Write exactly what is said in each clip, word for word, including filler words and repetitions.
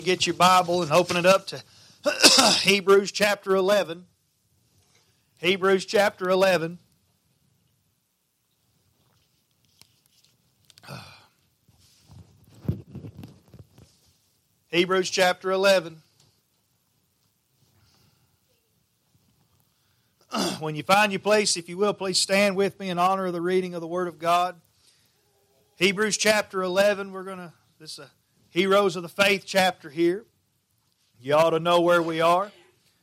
Get your Bible and open it up to Hebrews chapter eleven. Hebrews chapter eleven. Hebrews chapter eleven. When you find your place, if you will, please stand with me in honor of the reading of the Word of God. Hebrews chapter eleven, we're going to, this is a Heroes of the Faith chapter here. You ought to know where we are.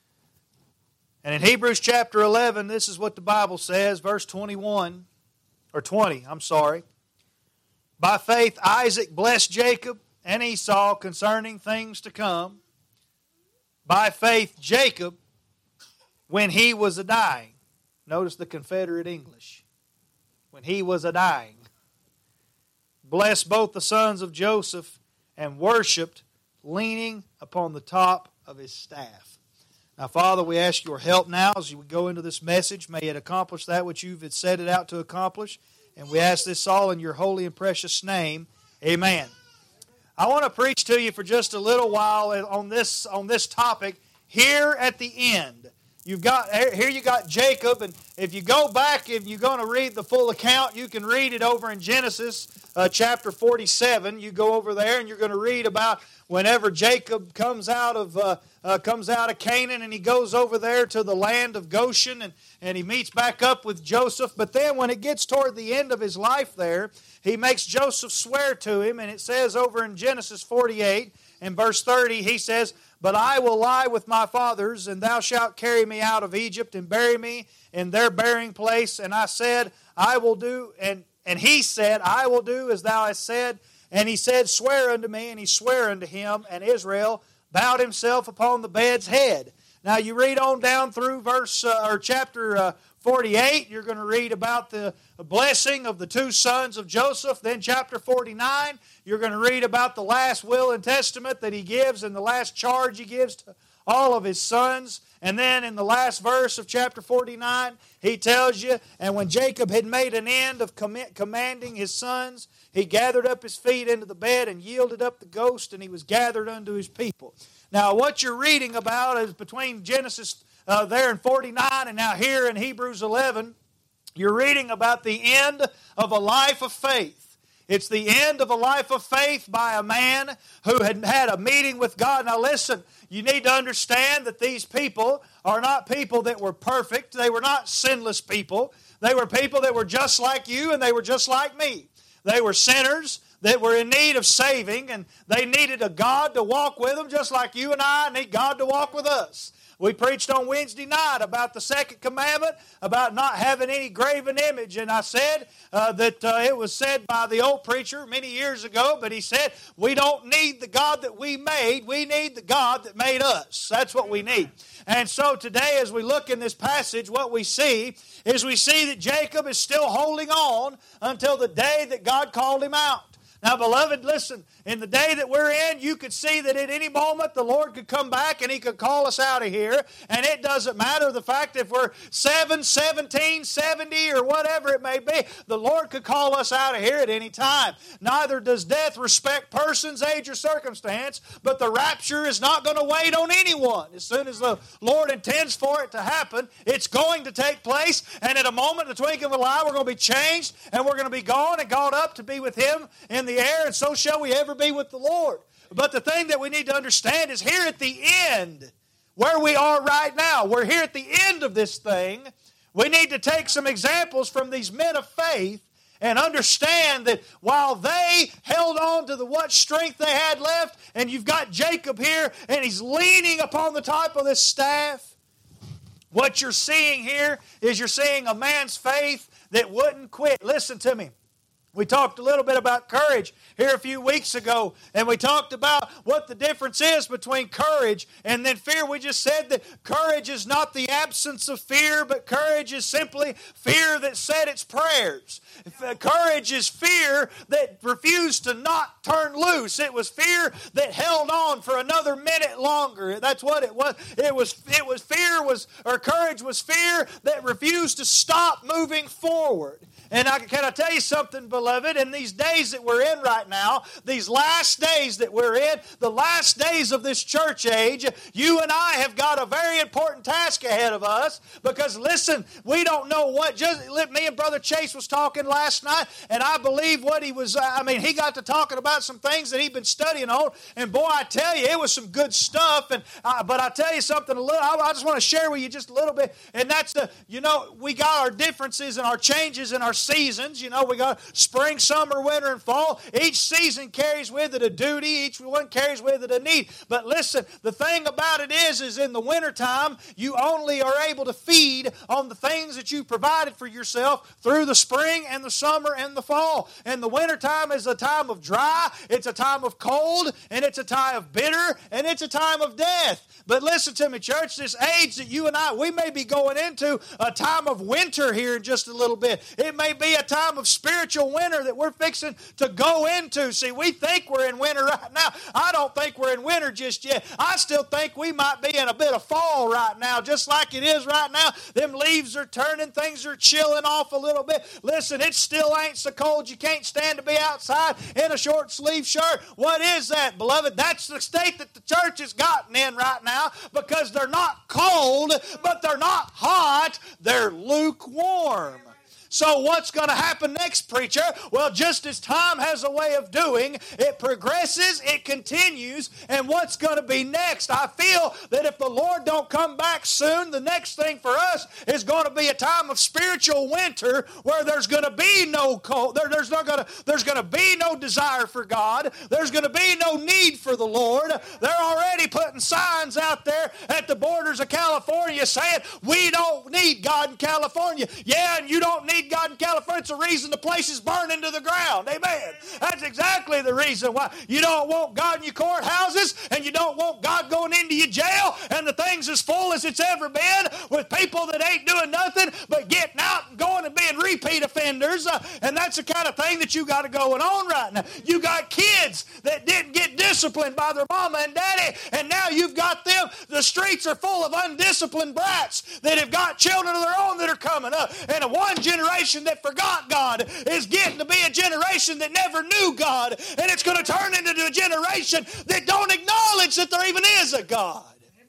And in Hebrews chapter eleven, this is what the Bible says, verse twenty-one, or twenty, I'm sorry. By faith Isaac blessed Jacob and Esau concerning things to come. By faith Jacob, when he was a-dying. Notice the Confederate English. When he was a-dying. Blessed both the sons of Joseph and worshipped, leaning upon the top of his staff. Now, Father, we ask your help now as we go into this message. May it accomplish that which you've set it out to accomplish. And we ask this all in your holy and precious name. Amen. I want to preach to you for just a little while on this, on this topic here at the end. You've got, here you got Jacob, and if you go back, if you're going to read the full account, you can read it over in Genesis uh, chapter forty-seven. You go over there and you're going to read about whenever Jacob comes out of uh, uh, comes out of Canaan and he goes over there to the land of Goshen and, and he meets back up with Joseph. But then when it gets toward the end of his life there, he makes Joseph swear to him, and it says over in Genesis forty-eight and verse thirty, he says, "But I will lie with my fathers, and thou shalt carry me out of Egypt, and bury me in their burying place. And I said, I will do, and, and he said, I will do as thou hast said. And he said, swear unto me, and he sware unto him, and Israel bowed himself upon the bed's head." Now you read on down through verse, uh, or chapter uh, forty-eight, you're going to read about the blessing of the two sons of Joseph. Then chapter forty-nine, you're going to read about the last will and testament that he gives and the last charge he gives to all of his sons. And then in the last verse of chapter forty-nine, he tells you, and when Jacob had made an end of commanding his sons, he gathered up his feet into the bed and yielded up the ghost, and he was gathered unto his people. Now what you're reading about is between Genesis uh, there in forty-nine and now here in Hebrews eleven, you're reading about the end of a life of faith. It's the end of a life of faith by a man who had had a meeting with God. Now listen, you need to understand that these people are not people that were perfect. They were not sinless people. They were people that were just like you and they were just like me. They were sinners that were in need of saving, and they needed a God to walk with them just like you and I need God to walk with us. We preached on Wednesday night about the second commandment, about not having any graven image. And I said uh, that uh, it was said by the old preacher many years ago, but he said, we don't need the God that we made, we need the God that made us. That's what we need. And so today as we look in this passage, what we see is we see that Jacob is still holding on until the day that God called him out. Now, beloved, listen, in the day that we're in, you could see that at any moment the Lord could come back and He could call us out of here. And it doesn't matter the fact if we're seven, seventeen, seventy, or whatever it may be. The Lord could call us out of here at any time. Neither does death respect persons, age, or circumstance, but the rapture is not going to wait on anyone. As soon as the Lord intends for it to happen, it's going to take place. And at a moment, in the twinkling of an eye, we're going to be changed, and we're going to be gone and gone up to be with Him in the air, and so shall we ever be with the Lord. But the thing that we need to understand is here at the end, where we are right now, we're here at the end of this thing. We need to take some examples from these men of faith and understand that while they held on to the what strength they had left, and you've got Jacob here, and he's leaning upon the top of this staff, what you're seeing here is you're seeing a man's faith that wouldn't quit. Listen to me. We talked a little bit about courage here a few weeks ago, and we talked about what the difference is between courage and then fear. We just said that courage is not the absence of fear, but courage is simply fear that said its prayers. Courage is fear that refused to not turn loose. It was fear that held on for another minute bit longer. That's what it was. It was, it was fear was, or courage was fear that refused to stop moving forward. And I, can I tell you something, beloved? In these days that we're in right now, these last days that we're in, the last days of this church age, you and I have got a very important task ahead of us. Because listen, we don't know what, just me and Brother Chase was talking last night, and I believe what he was, I mean, he got to talking about some things that he'd been studying on, and boy, I tell you, it was some good stuff. And uh, But I tell you something, a little, I, I just want to share with you just a little bit, and that's the, you know, we got our differences and our changes and our seasons. You know, we got spring, summer, winter, and fall. Each season carries with it a duty. Each one carries with it a need. But listen, the thing about it is, is in the wintertime, you only are able to feed on the things that you provided for yourself through the spring and the summer and the fall. And the wintertime is a time of dry, it's a time of cold, and it's a time of bitter, and it's a time of death. But listen to me, church, this age that you and I, we may be going into a time of winter here in just a little bit. It may be a time of spiritual winter that we're fixing to go into. See, we think we're in winter right now. I don't think we're in winter just yet. I still think we might be in a bit of fall right now, just like it is right now. Them leaves are turning, things are chilling off a little bit. Listen, it still ain't so cold you can't stand to be outside in a short sleeve shirt. What is that, beloved? That's the state that the church has gotten in right now, because they're not cold, but they're not hot. They're lukewarm. So what's going to happen next, preacher? Well, just as time has a way of doing, it progresses, it continues, and what's going to be next? I feel that if the Lord don't come back soon, the next thing for us is going to be a time of spiritual winter where there's going to be no cold, there, there's not going to there's going to be no desire for God, there's going to be no need for the Lord. They're already putting signs out there at the borders of California saying, we don't need God in California. Yeah, and you don't need God in California. It's the reason the place is burning to the ground. Amen. That's exactly the reason why. You don't want God in your courthouses, and you don't want God going into your jail, and the thing's as full as it's ever been with people that ain't doing nothing but getting out and going and being repeat offenders. Uh, and that's the kind of thing that you got to going on right now. You got kids that didn't get disciplined by their mama and daddy, and now you've got them. The streets are full of undisciplined brats that have got children of their own that are coming up. And a one generation that forgot God is getting to be a generation that never knew God, and it's going to turn into a generation that don't acknowledge that there even is a God.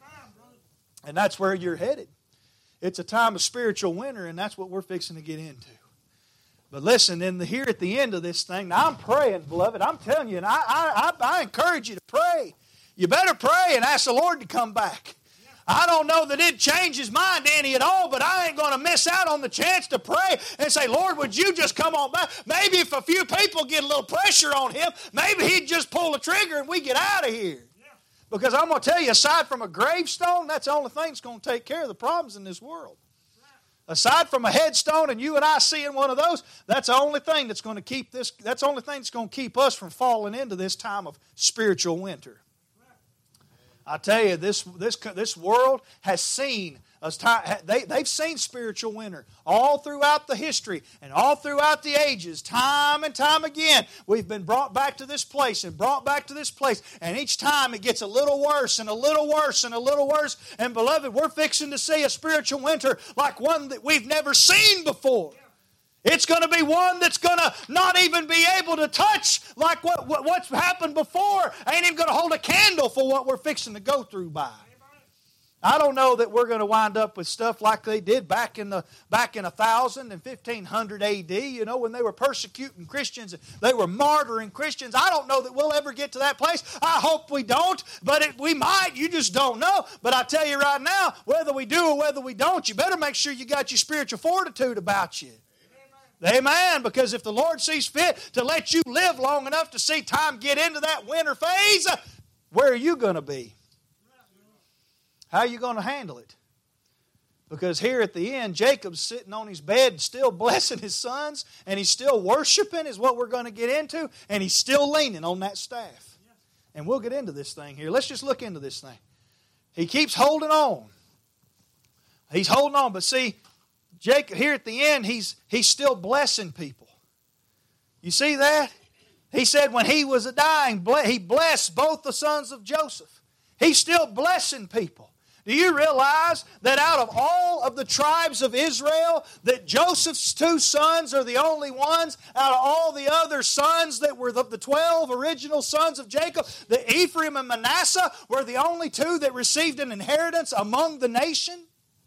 And that's where you're headed. It's a time of spiritual winter, and that's what we're fixing to get into. But listen, in the, here at the end of this thing, now I'm praying, beloved. I'm telling you, and I, I, I, I encourage you to pray. You better pray and ask the Lord to come back. I don't know that it changed his mind any at all, but I ain't going to miss out on the chance to pray and say, Lord, would you just come on back? Maybe if a few people get a little pressure on him, maybe he'd just pull the trigger and we get out of here. Yeah. Because I'm going to tell you, aside from a gravestone, that's the only thing that's going to take care of the problems in this world. Right. Aside from a headstone and you and I seeing one of those, that's the only thing that's going to keep this, that's the only thing that's going to keep us from falling into this time of spiritual winter. I tell you, this this this world has seen us. They they've seen spiritual winter all throughout the history and all throughout the ages, time and time again. We've been brought back to this place and brought back to this place, and each time it gets a little worse and a little worse and a little worse. And beloved, we're fixing to see a spiritual winter like one that we've never seen before. It's going to be one that's going to not even be able to touch like what, what what's happened before. Ain't even going to hold a candle for what we're fixing to go through by. I don't know that we're going to wind up with stuff like they did back in the back in one thousand and fifteen hundred A D, you know, when they were persecuting Christians, they were martyring Christians. I don't know that we'll ever get to that place. I hope we don't, but it, we might. You just don't know. But I tell you right now, whether we do or whether we don't, you better make sure you got your spiritual fortitude about you. Amen. Because if the Lord sees fit to let you live long enough to see time get into that winter phase, where are you going to be? How are you going to handle it? Because here at the end, Jacob's sitting on his bed still blessing his sons, and he's still worshiping is what we're going to get into, and he's still leaning on that staff. And we'll get into this thing here. Let's just look into this thing. He keeps holding on. He's holding on, but see, Jacob, here at the end, he's, he's still blessing people. You see that? He said when he was dying, he blessed both the sons of Joseph. He's still blessing people. Do you realize that out of all of the tribes of Israel, that Joseph's two sons are the only ones out of all the other sons that were the, the twelve original sons of Jacob, that Ephraim and Manasseh were the only two that received an inheritance among the nation?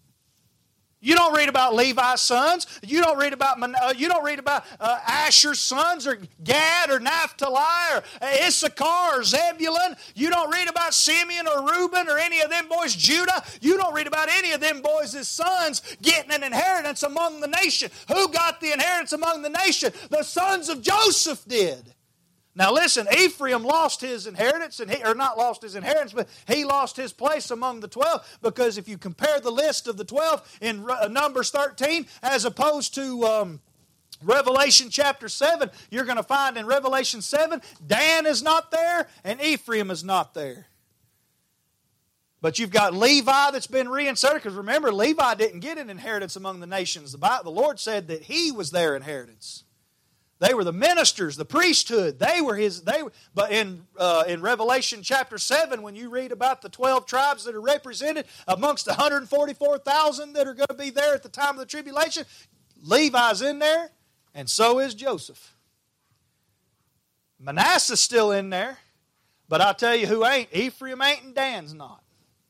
You don't read about Levi's sons. You don't read about uh, you don't read about uh, Asher's sons, or Gad, or Naphtali, or Issachar, or Zebulun. You don't read about Simeon or Reuben or any of them boys. Judah. You don't read about any of them boys' sons getting an inheritance among the nation. Who got the inheritance among the nation? The sons of Joseph did. Now listen, Ephraim lost his inheritance, and he, or not lost his inheritance, but he lost his place among the twelve, because if you compare the list of the twelve in Numbers thirteen as opposed to um, Revelation chapter seven, you're going to find in Revelation seven, Dan is not there and Ephraim is not there. But you've got Levi that's been reinserted, because remember, Levi didn't get an inheritance among the nations. The Bible, the Lord said that he was their inheritance. They were the ministers, the priesthood. They were his. They were, but in uh, in Revelation chapter seven, when you read about the twelve tribes that are represented amongst the one hundred forty-four thousand that are going to be there at the time of the tribulation, Levi's in there, and so is Joseph. Manasseh's still in there, but I'll tell you who ain't. Ephraim ain't, and Dan's not.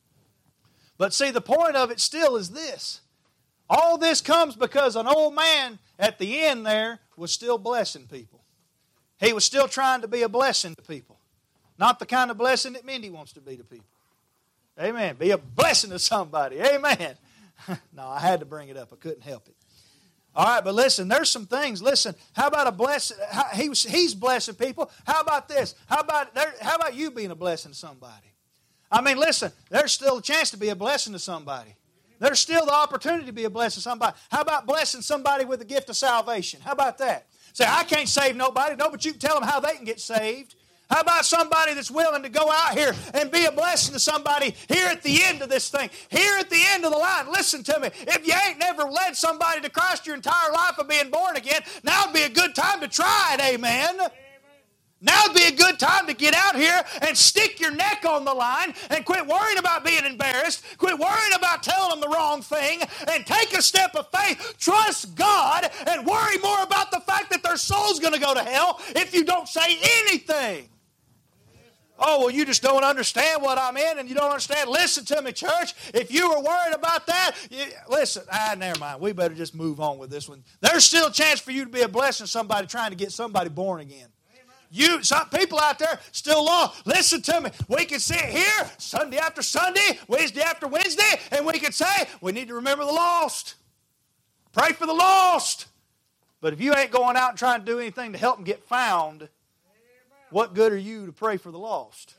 But see, the point of it still is this. All this comes because an old man at the end there was still blessing people. He was still trying to be a blessing to people. Not the kind of blessing that Mindy wants to be to people. Amen. Be a blessing to somebody. Amen. No, I had to bring it up. I couldn't help it. All right, but listen, there's some things. Listen, how about a blessing? He was, he's blessing people. How about this? How about there, how about you being a blessing to somebody? I mean, listen, there's still a chance to be a blessing to somebody. There's still the opportunity to be a blessing to somebody. How about blessing somebody with the gift of salvation? How about that? Say, I can't save nobody. No, but you can tell them how they can get saved. How about somebody that's willing to go out here and be a blessing to somebody here at the end of this thing? Here at the end of the line, listen to me. If you ain't never led somebody to Christ your entire life of being born again, now would be a good time to try it, amen. Now would be a good time to get out here and stick your neck on the line and quit worrying about being embarrassed, quit worrying about telling them the wrong thing, and take a step of faith, trust God, and worry more about the fact that their soul's going to go to hell if you don't say anything. Oh, well, you just don't understand what I'm in, and you don't understand. Listen to me, church. If you were worried about that, you, listen, ah, never mind. We better just move on with this one. There's still a chance for you to be a blessing to somebody trying to get somebody born again. You, some people out there still lost. Listen to me. We can sit here Sunday after Sunday, Wednesday after Wednesday, and we can say, we need to remember the lost. Pray for the lost. But if you ain't going out and trying to do anything to help them get found, what good are you to pray for the lost?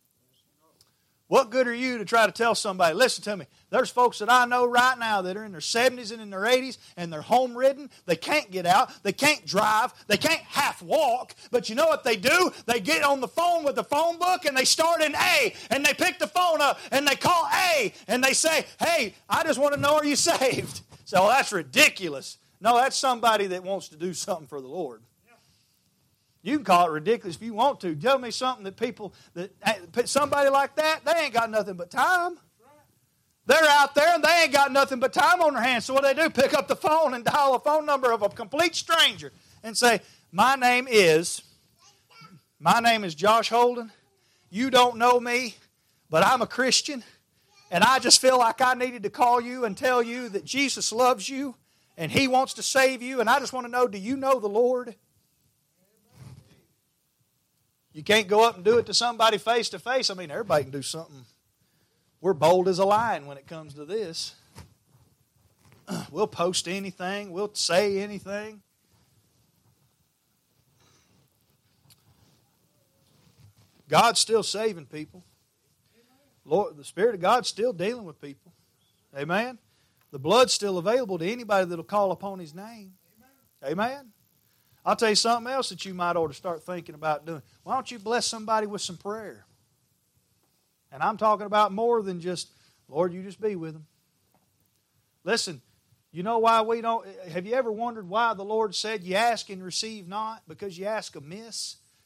What good are you to try to tell somebody, listen to me, there's folks that I know right now that are in their seventies and in their eighties, and they're home-ridden. They can't get out. They can't drive. They can't half-walk. But you know what they do? They get on the phone with the phone book, and they start in A, and they pick the phone up, and they call A, and they say, hey, I just want to know, are you saved? So that's ridiculous. No, that's somebody that wants to do something for the Lord. You can call it ridiculous if you want to. Tell me something that people, that somebody like that, they ain't got nothing but time. They're out there and they ain't got nothing but time on their hands. So what do they do? Pick up the phone and dial a phone number of a complete stranger and say, my name is, my name is Josh Holden. You don't know me, but I'm a Christian. And I just feel like I needed to call you and tell you that Jesus loves you and He wants to save you. And I just want to know, do you know the Lord? You can't go up and do it to somebody face to face. I mean, everybody can do something. We're bold as a lion when it comes to this. We'll post anything. We'll say anything. God's still saving people. Lord, the Spirit of God's still dealing with people. Amen. The blood's still available to anybody that'll call upon His name. Amen. I'll tell you something else that you might ought to start thinking about doing. Why don't you bless somebody with some prayer? And I'm talking about more than just, Lord, you just be with them. Listen, you know why we don't, have you ever wondered why the Lord said you ask and receive not? Because you ask amiss.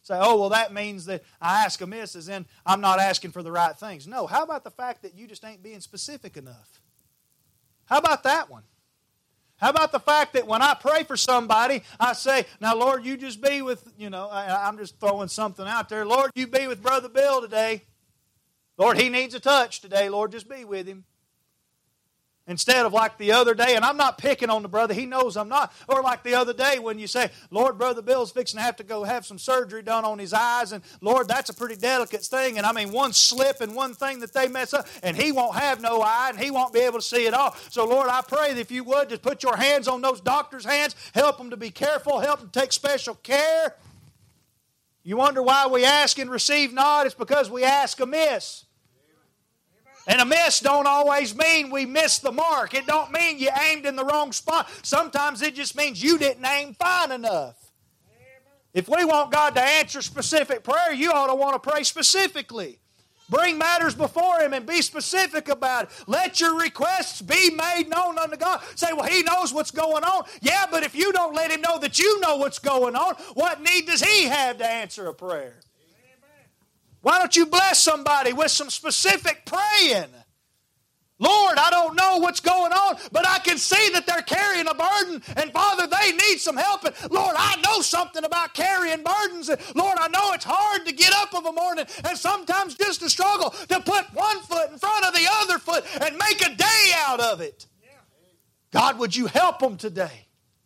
Say, oh, well, that means that I ask amiss as in I'm not asking for the right things. No, how about the fact that you just ain't being specific enough? How about that one? How about the fact that when I pray for somebody, I say, now, Lord, you just be with, you know, I, I'm just throwing something out there. Lord, you be with Brother Bill today. Lord, he needs a touch today. Lord, just be with him. Instead of like the other day, and I'm not picking on the brother, he knows I'm not. Or like the other day when you say, Lord, Brother Bill's fixing to have to go have some surgery done on his eyes, and Lord, that's a pretty delicate thing, and I mean one slip and one thing that they mess up, and he won't have no eye, and he won't be able to see it all. So Lord, I pray that if you would, just put your hands on those doctors' hands, help them to be careful, help them take special care. You wonder why we ask and receive not? It's because we ask amiss. And a miss don't always mean we missed the mark. It don't mean you aimed in the wrong spot. Sometimes it just means you didn't aim fine enough. If we want God to answer specific prayer, you ought to want to pray specifically. Bring matters before Him and be specific about it. Let your requests be made known unto God. Say, well, He knows what's going on. Yeah, but if you don't let Him know that you know what's going on, what need does He have to answer a prayer? Why don't you bless somebody with some specific praying? Lord, I don't know what's going on, but I can see that they're carrying a burden, and Father, they need some help. And Lord, I know something about carrying burdens. And Lord, I know it's hard to get up of a morning, and sometimes just a struggle to put one foot in front of the other foot and make a day out of it. God, would you help them today?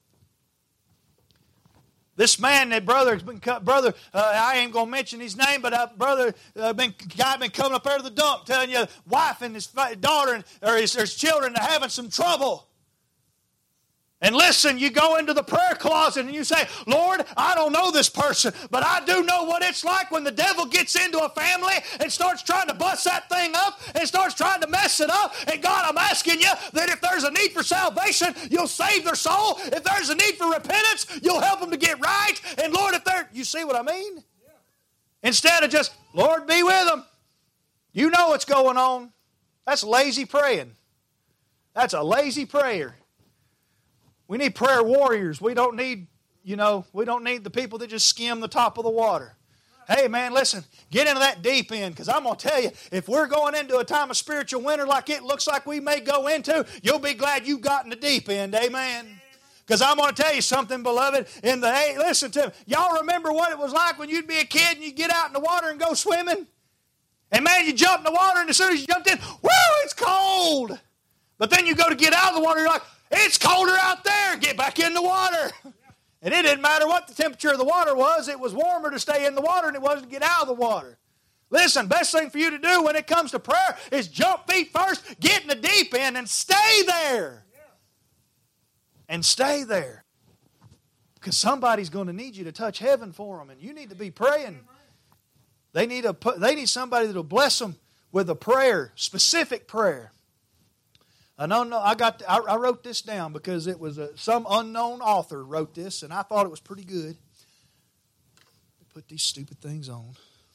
This man, that brother, has been brother. Uh, I ain't gonna mention his name, but uh, brother, uh, been guy been coming up out of the dump, telling you, wife and his daughter and, or his, his children are having some trouble. And listen, you go into the prayer closet and you say, Lord, I don't know this person, but I do know what it's like when the devil gets into a family and starts trying to bust that thing up and starts trying to mess it up. And God, I'm asking you that if there's a need for salvation, you'll save their soul. If there's a need for repentance, you'll help them to get right. And Lord, if they're, you see what I mean? Yeah. Instead of just, Lord, be with them. You know what's going on. That's lazy praying. That's a lazy prayer. We need prayer warriors. We don't need, you know, we don't need the people that just skim the top of the water. Hey, man, listen, get into that deep end, because I'm going to tell you, if we're going into a time of spiritual winter like it looks like we may go into, you'll be glad you got in the deep end. Amen. Because I'm going to tell you something, beloved. In the hey, listen to me. Y'all remember what it was like when you'd be a kid and you'd get out in the water and go swimming? And, man, you jump in the water, and as soon as you jumped in, whoo, it's cold. But then you go to get out of the water, you're like, it's colder out there. Get back in the water. And it didn't matter what the temperature of the water was. It was warmer to stay in the water than it was to get out of the water. Listen, best thing for you to do when it comes to prayer is jump feet first, get in the deep end, and stay there. And stay there. Because somebody's going to need you to touch heaven for them, and you need to be praying. They need a, they need somebody that will bless them with a prayer, specific prayer. I know, no, I got. I, I wrote this down because it was a, some unknown author wrote this, and I thought it was pretty good. Put these stupid things on.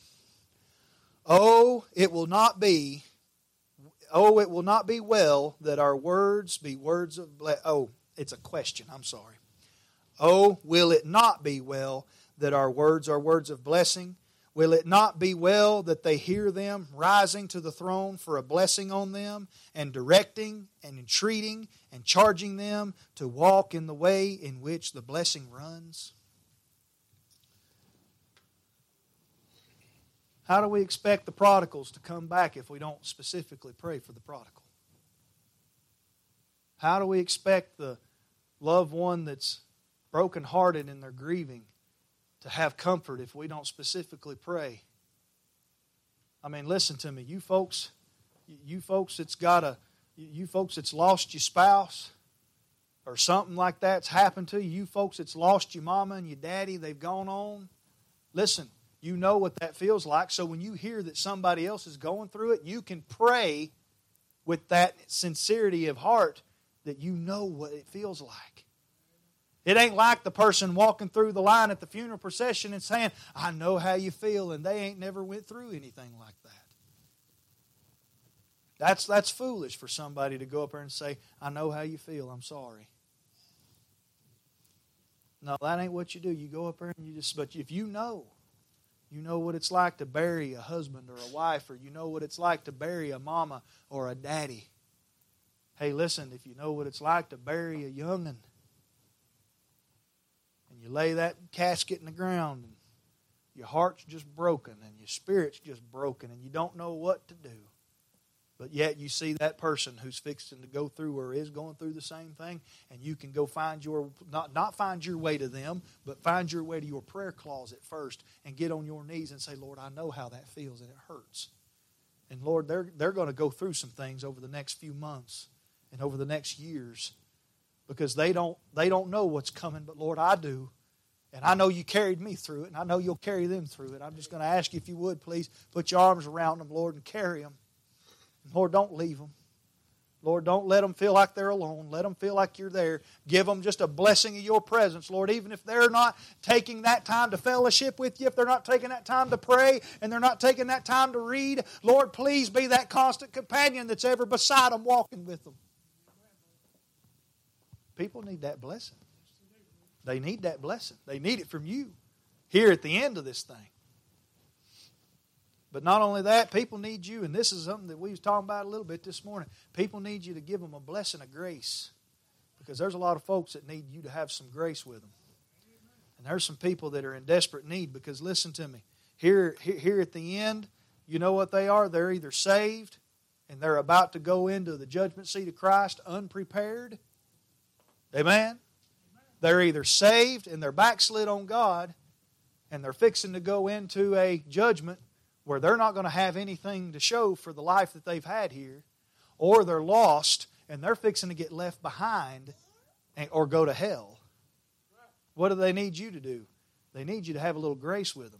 Oh, it will not be. Oh, it will not be well that our words be words of. Ble- oh, it's a question. I'm sorry. Oh, will it not be well that our words are words of blessing? Will it not be well that they hear them rising to the throne for a blessing on them, and directing and entreating and charging them to walk in the way in which the blessing runs? How do we expect the prodigals to come back if we don't specifically pray for the prodigal? How do we expect the loved one that's brokenhearted in their grieving to have comfort if we don't specifically pray? I mean, listen to me. You folks, you folks that's got a, you folks that's lost your spouse or something like that's happened to you. You folks that's lost your mama and your daddy, they've gone on. Listen, you know what that feels like. So when you hear that somebody else is going through it, you can pray with that sincerity of heart that you know what it feels like. It ain't like the person walking through the line at the funeral procession and saying, I know how you feel, and they ain't never went through anything like that. That's, that's foolish for somebody to go up there and say, I know how you feel, I'm sorry. No, that ain't what you do. You go up there and you just, but if you know, You know what it's like to bury a husband or a wife, or you know what it's like to bury a mama or a daddy. Hey, listen, if you know what it's like to bury a young'un, and you lay that casket in the ground, and your heart's just broken, and your spirit's just broken, and you don't know what to do. But yet you see that person who's fixing to go through or is going through the same thing, and you can go find your, not, not find your way to them, but find your way to your prayer closet first and get on your knees and say, Lord, I know how that feels and it hurts. And Lord, they're, they're going to go through some things over the next few months and over the next years because they don't, they don't know what's coming, but Lord, I do. And I know you carried me through it, and I know you'll carry them through it. I'm just going to ask you if you would, please, put your arms around them, Lord, and carry them. Lord, don't leave them. Lord, don't let them feel like they're alone. Let them feel like you're there. Give them just a blessing of your presence, Lord, even if they're not taking that time to fellowship with you, if they're not taking that time to pray, and they're not taking that time to read, Lord, please be that constant companion that's ever beside them, walking with them. People need that blessing. They need that blessing. They need it from you here at the end of this thing. But not only that, people need you, and this is something that we was talking about a little bit this morning. People need you to give them a blessing of grace, because there's a lot of folks that need you to have some grace with them. And there's some people that are in desperate need, because listen to me, here, here, here at the end, you know what they are? They're either saved and they're about to go into the judgment seat of Christ unprepared. Amen? They're either saved and they're backslid on God, and they're fixing to go into a judgment where they're not going to have anything to show for the life that they've had here, or they're lost and they're fixing to get left behind and, or go to hell. What do they need you to do? They need you to have a little grace with them.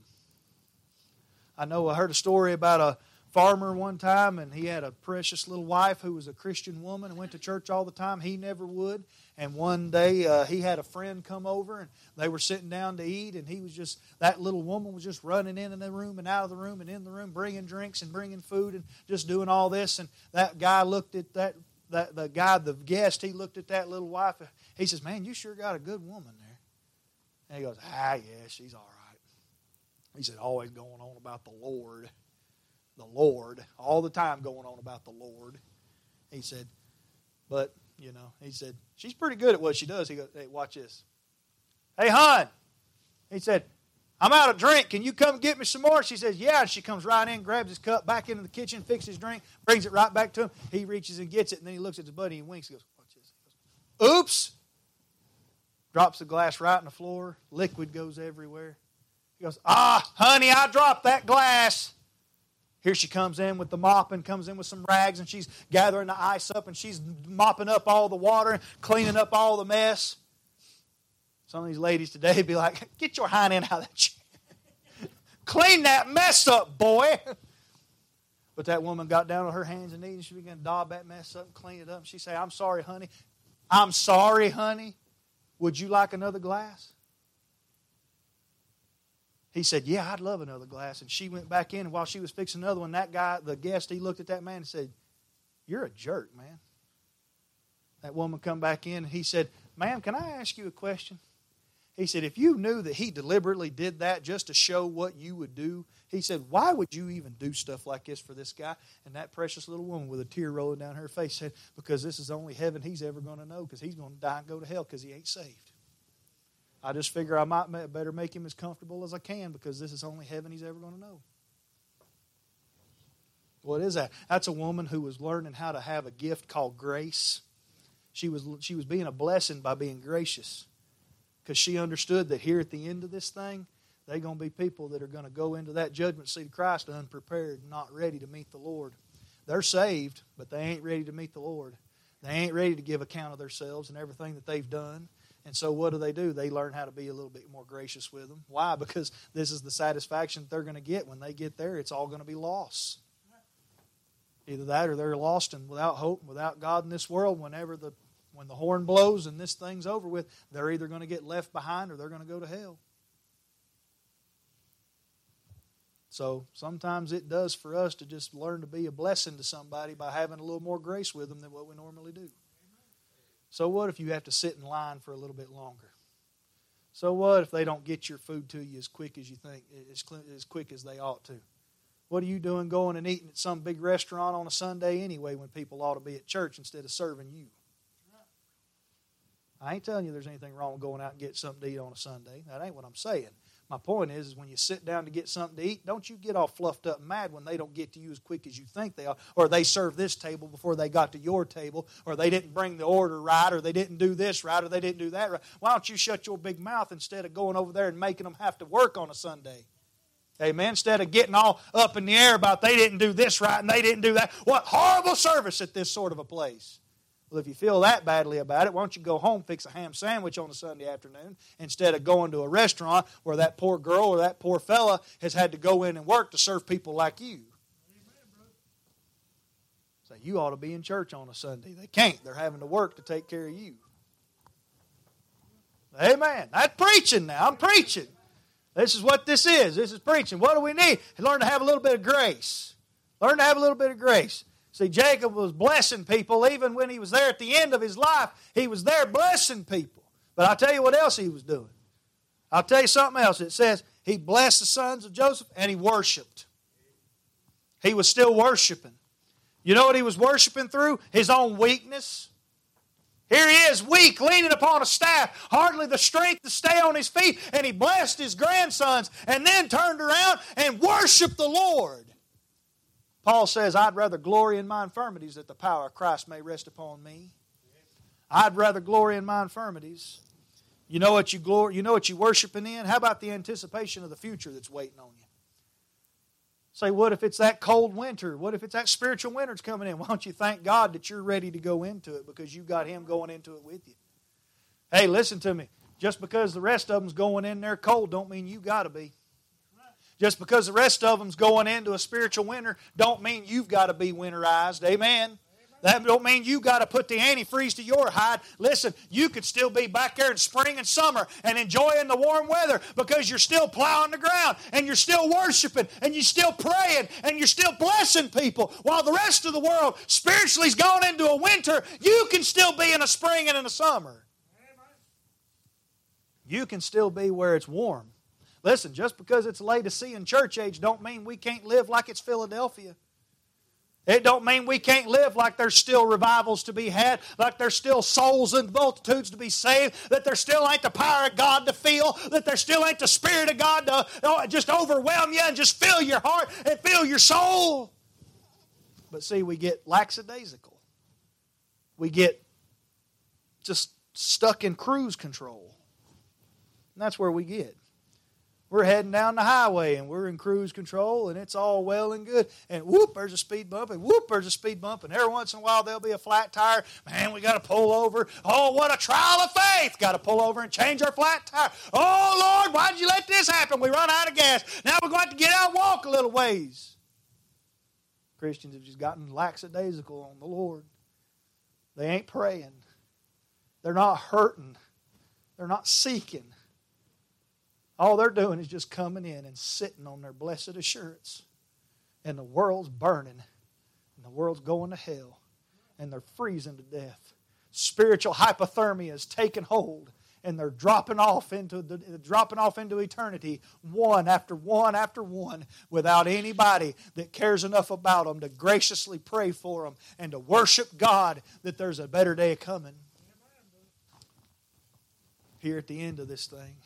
I know I heard a story about a farmer one time, and he had a precious little wife who was a Christian woman and went to church all the time. He never would. And one day uh, he had a friend come over, and they were sitting down to eat, and he was just, that little woman was just running in the room and out of the room and in the room, bringing drinks and bringing food and just doing all this. And that guy looked at that, that the guy, the guest, he looked at that little wife. He says, man, you sure got a good woman there. And he goes, ah, yeah, she's all right. He said, always going on about the Lord. The Lord, all the time going on about the Lord. He said, but, you know, he said, she's pretty good at what she does. He goes, hey, watch this. Hey, hon. He said, I'm out of drink. Can you come get me some more? She says, yeah. And she comes right in, grabs his cup, back into the kitchen, fixes his drink, brings it right back to him. He reaches and gets it, and then he looks at his buddy and winks. He goes, watch this. He goes, oops. Drops the glass right on the floor. Liquid goes everywhere. He goes, ah, honey, I dropped that glass. Here she comes in with the mop and comes in with some rags, and she's gathering the ice up, and she's mopping up all the water, cleaning up all the mess. Some of these ladies today be like, get your hind end out of that chair. Clean that mess up, boy. But that woman got down on her hands and knees, and she began to daub that mess up and clean it up. And she said, I'm sorry, honey. I'm sorry, honey. Would you like another glass? He said, yeah, I'd love another glass. And she went back in, and while she was fixing another one, that guy, the guest, he looked at that man and said, you're a jerk, man. That woman come back in, and he said, ma'am, can I ask you a question? He said, if you knew that he deliberately did that just to show what you would do, he said, why would you even do stuff like this for this guy? And that precious little woman with a tear rolling down her face said, because this is the only heaven he's ever going to know, because he's going to die and go to hell because he ain't saved. I just figure I might better make him as comfortable as I can, because this is the only heaven he's ever going to know. What is that? That's a woman who was learning how to have a gift called grace. She was, she was being a blessing by being gracious, because she understood that here at the end of this thing, they're going to be people that are going to go into that judgment seat of Christ unprepared, not ready to meet the Lord. They're saved, but they ain't ready to meet the Lord. They ain't ready to give account of themselves and everything that they've done. And so what do they do? They learn how to be a little bit more gracious with them. Why? Because this is the satisfaction that they're going to get. When they get there, it's all going to be loss. Either that, or they're lost and without hope and without God in this world. Whenever the when the horn blows and this thing's over with, they're either going to get left behind or they're going to go to hell. So sometimes it does for us to just learn to be a blessing to somebody by having a little more grace with them than what we normally do. So what if you have to sit in line for a little bit longer? So what if they don't get your food to you as quick as you think, as, as quick as they ought to? What are you doing going and eating at some big restaurant on a Sunday anyway when people ought to be at church instead of serving you? I ain't telling you there's anything wrong with going out and getting something to eat on a Sunday. That ain't what I'm saying. My point is, is when you sit down to get something to eat, don't you get all fluffed up and mad when they don't get to you as quick as you think they are, or they served this table before they got to your table, or they didn't bring the order right, or they didn't do this right, or they didn't do that right. Why don't you shut your big mouth instead of going over there and making them have to work on a Sunday? Amen. Instead of getting all up in the air about they didn't do this right and they didn't do that. What horrible service at this sort of a place. Well, if you feel that badly about it, why don't you go home, fix a ham sandwich on a Sunday afternoon instead of going to a restaurant where that poor girl or that poor fella has had to go in and work to serve people like you. So you ought to be in church on a Sunday. They can't. They're having to work to take care of you. Amen. That's preaching now. I'm preaching. This is what this is. This is preaching. What do we need? Learn to have a little bit of grace. Learn to have a little bit of grace. See, Jacob was blessing people even when he was there at the end of his life. He was there blessing people. But I'll tell you what else he was doing. I'll tell you something else. It says he blessed the sons of Joseph and he worshiped. He was still worshiping. You know what he was worshiping through? His own weakness. Here he is, weak, leaning upon a staff, hardly the strength to stay on his feet, and he blessed his grandsons and then turned around and worshiped the Lord. Paul says, I'd rather glory in my infirmities that the power of Christ may rest upon me. I'd rather glory in my infirmities. You know what you glory, you know what you're worshiping in? How about the anticipation of the future that's waiting on you? Say, what if it's that cold winter? What if it's that spiritual winter that's coming in? Why don't you thank God that you're ready to go into it because you've got Him going into it with you? Hey, listen to me. Just because the rest of them's going in there cold don't mean you got to be. Just because the rest of them's going into a spiritual winter don't mean you've got to be winterized. Amen. That don't mean you got to put the antifreeze to your hide. Listen, you could still be back there in spring and summer and enjoying the warm weather because you're still plowing the ground and you're still worshiping and you're still praying and you're still blessing people while the rest of the world spiritually's gone into a winter. You can still be in a spring and in a summer. You can still be where it's warm. Listen, just because it's Laodicean church age don't mean we can't live like it's Philadelphia. It don't mean we can't live like there's still revivals to be had, like there's still souls and multitudes to be saved, that there still ain't the power of God to feel, that there still ain't the Spirit of God to oh, just overwhelm you and just fill your heart and fill your soul. But see, we get lackadaisical. We get just stuck in cruise control. And that's where we get. We're heading down the highway and we're in cruise control and it's all well and good. And whoop, there's a speed bump and whoop, there's a speed bump. And every once in a while there'll be a flat tire. Man, we got to pull over. Oh, what a trial of faith. Got to pull over and change our flat tire. Oh, Lord, why did you let this happen? We run out of gas. Now we're going to have to get out and walk a little ways. Christians have just gotten lackadaisical on the Lord. They ain't praying. They're not hurting. They're not seeking. All they're doing is just coming in and sitting on their blessed assurance. And the world's burning. And the world's going to hell. And they're freezing to death. Spiritual hypothermia is taking hold. And they're dropping off into the, dropping off into eternity, one after one after one, without anybody that cares enough about them to graciously pray for them and to worship God that there's a better day coming. Here at the end of this thing.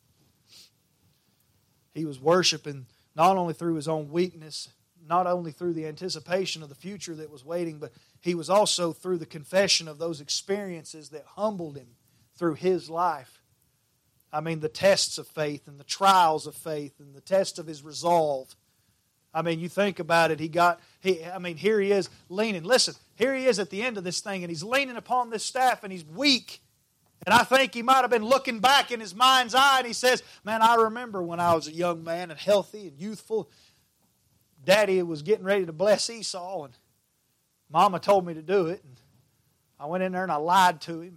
He was worshiping not only through his own weakness, not only through the anticipation of the future that was waiting, but he was also through the confession of those experiences that humbled him through his life. I mean, the tests of faith and the trials of faith and the test of his resolve. I mean, you think about it, he got, he, I mean, here he is leaning. Listen, here he is at the end of this thing, and he's leaning upon this staff, and he's weak. And I think he might have been looking back in his mind's eye and he says, man, I remember when I was a young man and healthy and youthful. Daddy was getting ready to bless Esau and Mama told me to do it. And I went in there and I lied to him.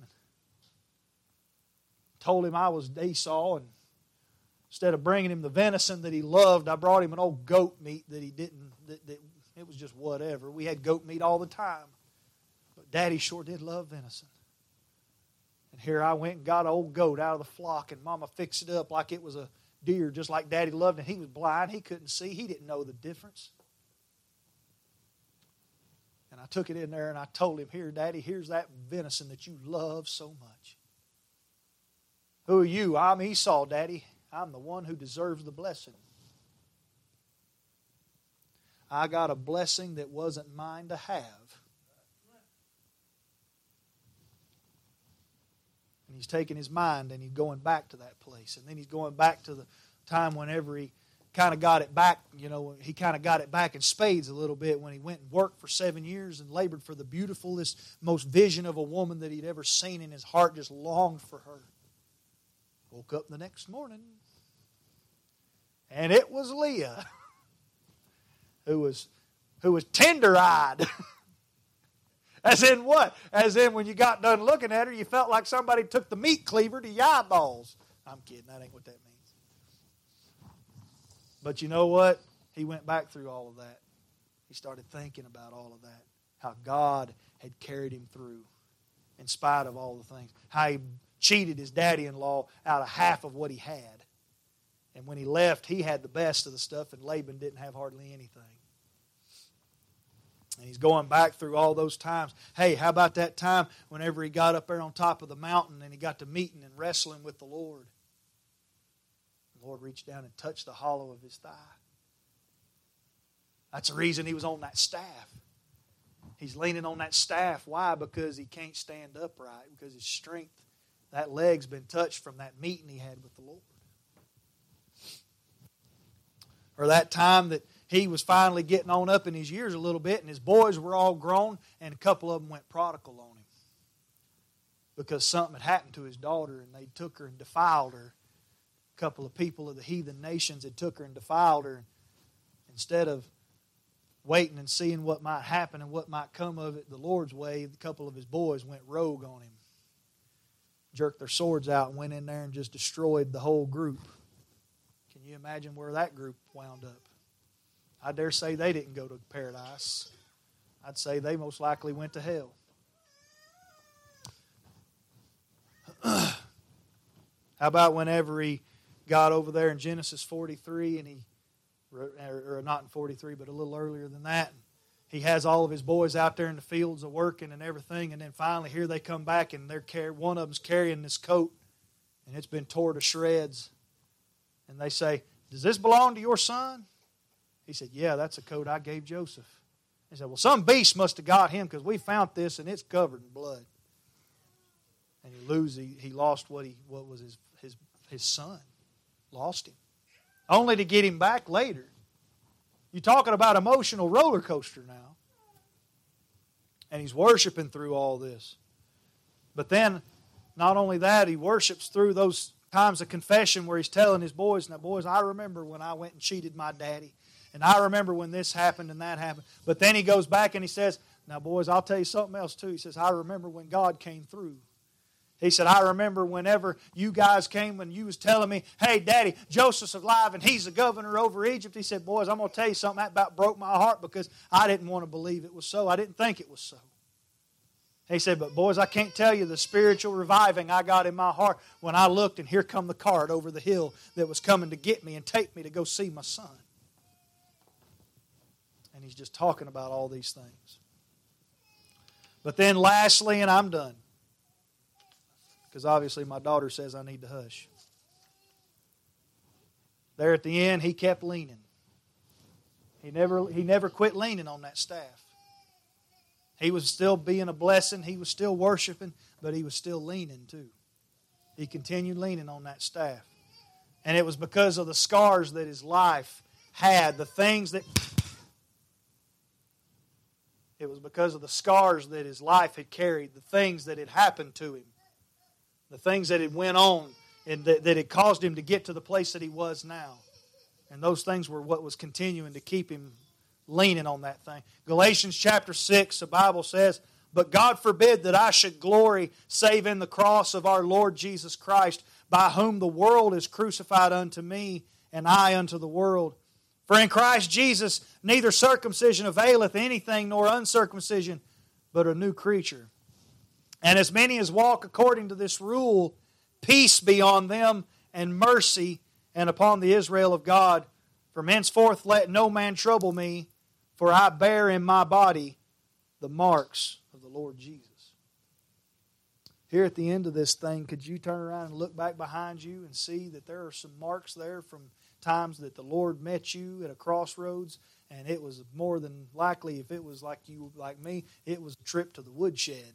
Told him I was Esau, and instead of bringing him the venison that he loved, I brought him an old goat meat that he didn't, that, that it was just whatever. We had goat meat all the time. But Daddy sure did love venison. And here I went and got an old goat out of the flock, and Mama fixed it up like it was a deer, just like Daddy loved it. He was blind. He couldn't see. He didn't know the difference. And I took it in there and I told him, here, Daddy, here's that venison that you love so much. Who are you? I'm Esau, Daddy. I'm the one who deserves the blessing. I got a blessing that wasn't mine to have. And he's taking his mind and he's going back to that place. And then he's going back to the time whenever he kind of got it back, you know, he kind of got it back in spades a little bit when he went and worked for seven years and labored for the beautifulest, most vision of a woman that he'd ever seen, and his heart just longed for her. Woke up the next morning, and it was Leah, who was who was tender-eyed. As in what? As in when you got done looking at her, you felt like somebody took the meat cleaver to your eyeballs. I'm kidding. That ain't what that means. But you know what? He went back through all of that. He started thinking about all of that. How God had carried him through in spite of all the things. How he cheated his daddy-in-law out of half of what he had. And when he left, he had the best of the stuff, and Laban didn't have hardly anything. And he's going back through all those times. Hey, how about that time whenever he got up there on top of the mountain and he got to meeting and wrestling with the Lord? The Lord reached down and touched the hollow of his thigh. That's the reason he was on that staff. He's leaning on that staff. Why? Because he can't stand upright. Because his strength, that leg's been touched from that meeting he had with the Lord. Or that time that he was finally getting on up in his years a little bit, and his boys were all grown, and a couple of them went prodigal on him. Because something had happened to his daughter, and they took her and defiled her. A couple of people of the heathen nations had took her and defiled her. Instead of waiting and seeing what might happen and what might come of it the Lord's way, a couple of his boys went rogue on him. Jerked their swords out and went in there and just destroyed the whole group. Can you imagine where that group wound up? I dare say they didn't go to paradise. I'd say they most likely went to hell. How about whenever he got over there in Genesis forty-three, and he, or not in forty-three, but a little earlier than that, he has all of his boys out there in the fields of working and everything, and then finally here they come back, and they're car- one of them's carrying this coat, and it's been torn to shreds. And they say, "Does this belong to your son?" He said, "Yeah, that's a coat I gave Joseph." He said, "Well, some beast must have got him because we found this and it's covered in blood." And he lose, he, he lost what he what was his, his his son. Lost him. Only to get him back later. You're talking about emotional roller coaster now. And he's worshiping through all this. But then, not only that, he worships through those times of confession where he's telling his boys, "Now, boys, I remember when I went and cheated my daddy. And I remember when this happened and that happened." But then he goes back and he says, "Now, boys, I'll tell you something else too." He says, "I remember when God came through." He said, "I remember whenever you guys came when you was telling me, 'Hey, Daddy, Joseph's alive and he's the governor over Egypt.'" He said, "Boys, I'm going to tell you something that about broke my heart because I didn't want to believe it was so. I didn't think it was so." He said, "But boys, I can't tell you the spiritual reviving I got in my heart when I looked and here come the cart over the hill that was coming to get me and take me to go see my son." And he's just talking about all these things. But then lastly, and I'm done, because obviously my daughter says I need to hush. There at the end, he kept leaning. He never, he never quit leaning on that staff. He was still being a blessing. He was still worshiping, but he was still leaning too. He continued leaning on that staff. And it was because of the scars that his life had, the things that... It was because of the scars that his life had carried, the things that had happened to him, the things that had went on, and that, that had caused him to get to the place that he was now. And those things were what was continuing to keep him leaning on that thing. Galatians chapter six, the Bible says, "But God forbid that I should glory save in the cross of our Lord Jesus Christ, by whom the world is crucified unto me, and I unto the world. For in Christ Jesus neither circumcision availeth anything nor uncircumcision, but a new creature. And as many as walk according to this rule, peace be on them and mercy and upon the Israel of God. From henceforth let no man trouble me, for I bear in my body the marks of the Lord Jesus. Here at the end of this thing, could you turn around and look back behind you and see that there are some marks there from times that the Lord met you at a crossroads, and it was more than likely, if it was like you, like me, it was a trip to the woodshed.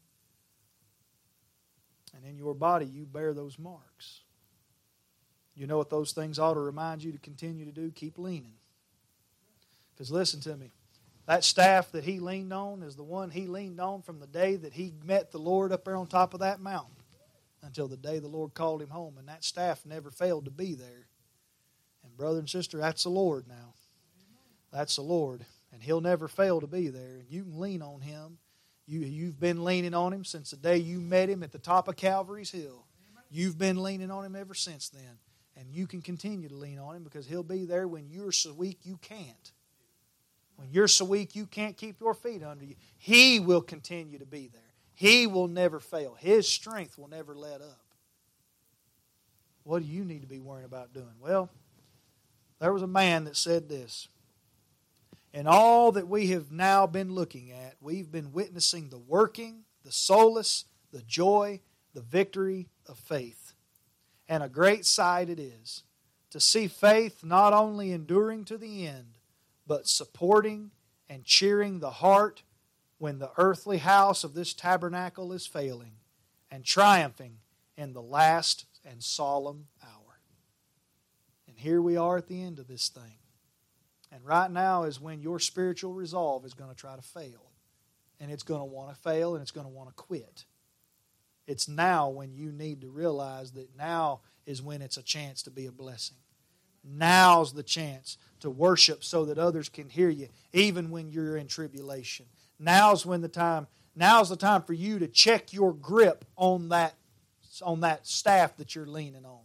And in your body, you bear those marks. You know what those things ought to remind you to continue to do? Keep leaning. Because listen to me, that staff that he leaned on is the one he leaned on from the day that he met the Lord up there on top of that mountain until the day the Lord called him home. And that staff never failed to be there. And brother and sister, that's the Lord now. That's the Lord. And He'll never fail to be there. And you can lean on Him. You, you've been leaning on Him since the day you met Him at the top of Calvary's Hill. You've been leaning on Him ever since then. And you can continue to lean on Him because He'll be there when you're so weak you can't. When you're so weak you can't keep your feet under you, He will continue to be there. He will never fail. His strength will never let up. What do you need to be worrying about doing? Well, there was a man that said this. In all that we have now been looking at, we've been witnessing the working, the solace, the joy, the victory of faith. And a great sight it is to see faith not only enduring to the end, but supporting and cheering the heart when the earthly house of this tabernacle is failing, and triumphing in the last and solemn hour. And here we are at the end of this thing. And right now is when your spiritual resolve is going to try to fail. And it's going to want to fail and it's going to want to quit. It's now when you need to realize that now is when it's a chance to be a blessing. Now's the chance to worship so that others can hear you, even when you're in tribulation. Now's when the time, now's the time for you to check your grip on that, on that staff that you're leaning on.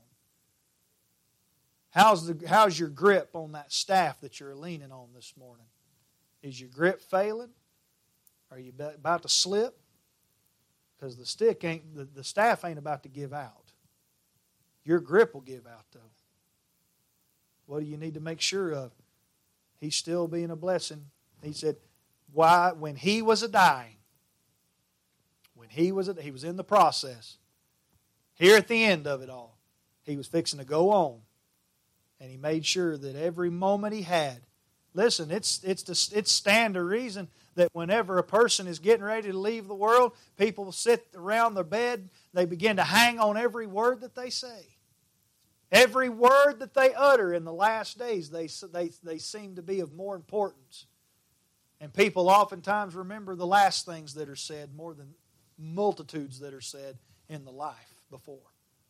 How's the how's your grip on that staff that you're leaning on this morning? Is your grip failing? Are you about to slip? Because the stick ain't the, the staff ain't about to give out. Your grip will give out though. What do you need to make sure of? He's still being a blessing. He said, why, when he was a dying, when he was a, he was in the process, here at the end of it all, he was fixing to go on. And he made sure that every moment he had, listen, it's it's the, it's stand to reason that whenever a person is getting ready to leave the world, people will sit around their bed, they begin to hang on every word that they say. Every word that they utter in the last days, they, they, they seem to be of more importance. And people oftentimes remember the last things that are said more than multitudes that are said in the life before.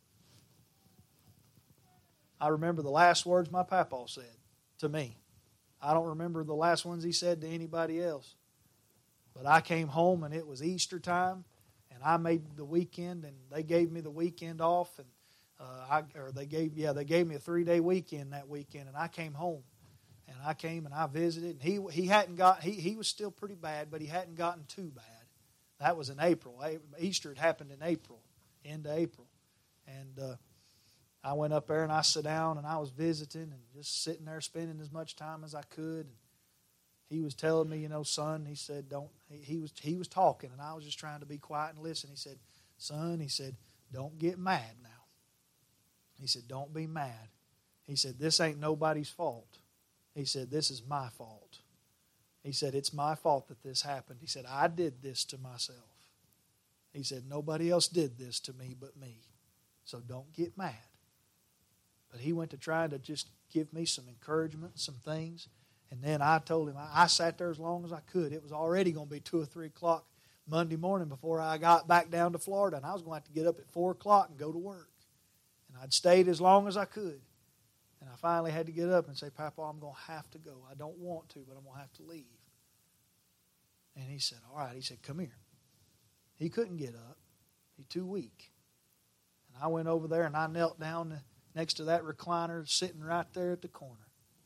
I remember the last words my papa said to me. I don't remember the last ones he said to anybody else. But I came home and it was Easter time, and I made the weekend, and they gave me the weekend off, and Uh, I, or they gave, yeah, they gave me a three-day weekend that weekend, and I came home, and I came and I visited. And he he hadn't got, he he was still pretty bad, but he hadn't gotten too bad. That was in April. Easter had happened in April, end of April, and uh, I went up there and I sat down and I was visiting and just sitting there spending as much time as I could. And he was telling me, you know, son, he said, don't. He, he was he was talking, and I was just trying to be quiet and listen. He said, son, he said, don't get mad now. He said, don't be mad. He said, this ain't nobody's fault. He said, this is my fault. He said, it's my fault that this happened. He said, I did this to myself. He said, nobody else did this to me but me. So don't get mad. But he went to try to just give me some encouragement, some things. And then I told him, I, I sat there as long as I could. It was already going to be two or three o'clock Monday morning before I got back down to Florida. And I was going to have to get up at four o'clock and go to work. And I'd stayed as long as I could. And I finally had to get up and say, Papa, I'm going to have to go. I don't want to, but I'm going to have to leave. And he said, all right. He said, come here. He couldn't get up. He's too weak. And I went over there and I knelt down next to that recliner sitting right there at the corner.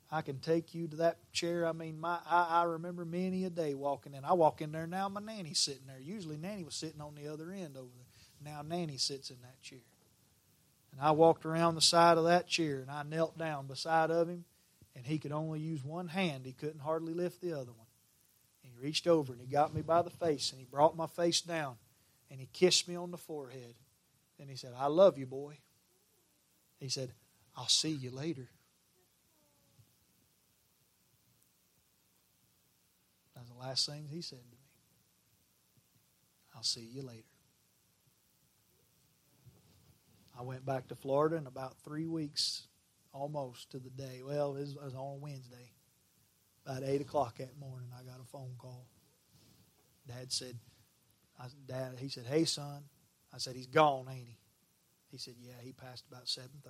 I can take you to that chair. I mean, my I, I remember many a day walking in. I walk in there now, my nanny's sitting there. Usually Nanny was sitting on the other end over there. Now Nanny sits in that chair. And I walked around the side of that chair, and I knelt down beside of him, and he could only use one hand. He couldn't hardly lift the other one. And he reached over, and he got me by the face, and he brought my face down, and he kissed me on the forehead. And he said, I love you, boy. He said, I'll see you later. That's the last thing he said to me. I'll see you later. I went back to Florida in about three weeks, almost to the day. Well, it was, it was on a Wednesday. About eight o'clock that morning, I got a phone call. Dad said, I, Dad, he said, hey, son. I said, he's gone, ain't he? He said, yeah, he passed about seven thirty.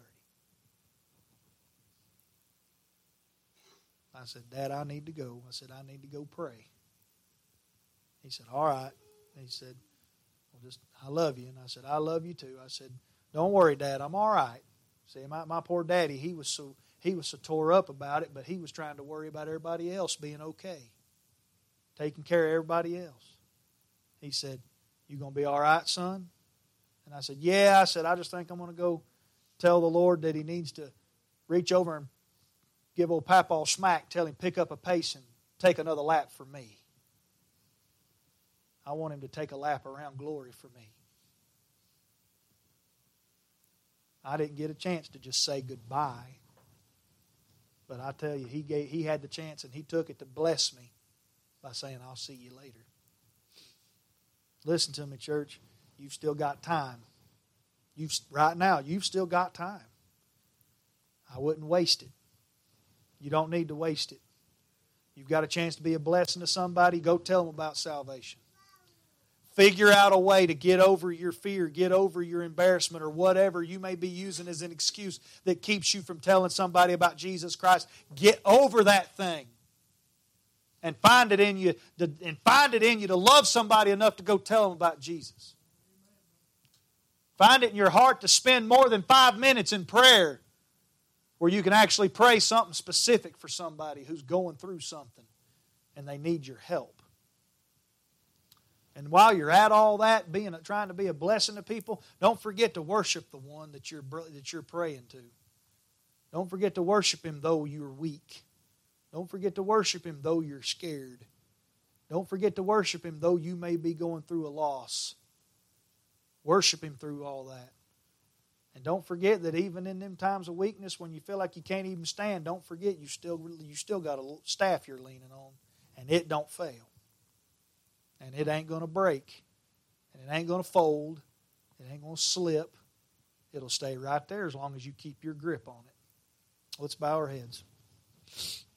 I said, Dad, I need to go. I said, I need to go pray. He said, all right. He said, well, just, I love you. And I said, I love you too. I said, don't worry, Dad, I'm all right. See, my, my poor daddy, he was so he was so tore up about it, but he was trying to worry about everybody else being okay, taking care of everybody else. He said, you going to be all right, son? And I said, yeah. I said, I just think I'm going to go tell the Lord that he needs to reach over and give old Papaw a smack, tell him pick up a pace and take another lap for me. I want him to take a lap around glory for me. I didn't get a chance to just say goodbye. But I tell you, he gave, he had the chance and he took it to bless me by saying, I'll see you later. Listen to me, church. You've still got time. You've, right now, you've still got time. I wouldn't waste it. You don't need to waste it. You've got a chance to be a blessing to somebody. Go tell them about salvation. Figure out a way to get over your fear, get over your embarrassment, or whatever you may be using as an excuse that keeps you from telling somebody about Jesus Christ. Get over that thing. And find it in you to, and find it in you to love somebody enough to go tell them about Jesus. Find it in your heart to spend more than five minutes in prayer where you can actually pray something specific for somebody who's going through something and they need your help. And while you're at all that, being trying to be a blessing to people, don't forget to worship the one that you're that you're praying to. Don't forget to worship him though you're weak. Don't forget to worship him though you're scared. Don't forget to worship him though you may be going through a loss. Worship him through all that. And don't forget that even in them times of weakness when you feel like you can't even stand, don't forget you still you still got a staff you're leaning on, and it don't fail. And it ain't going to break. And it ain't going to fold. It ain't going to slip. It'll stay right there as long as you keep your grip on it. Let's bow our heads.